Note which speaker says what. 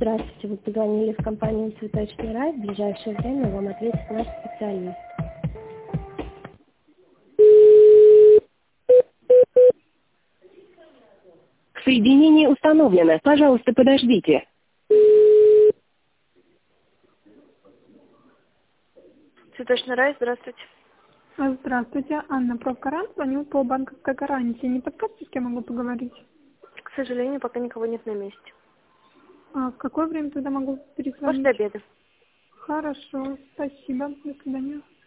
Speaker 1: Здравствуйте, вы позвонили в компанию «Цветочный рай». В ближайшее время вам ответит наш специалист. Соединение установлено. Пожалуйста, подождите. «Цветочный рай», здравствуйте.
Speaker 2: Здравствуйте, Анна Профгарант, звоню по банковской гарантии. Не подскажете, с кем могу поговорить?
Speaker 1: К сожалению, пока никого нет на месте.
Speaker 2: В какое время тогда могу перезвонить?
Speaker 1: После обеда.
Speaker 2: Хорошо, спасибо, до свидания.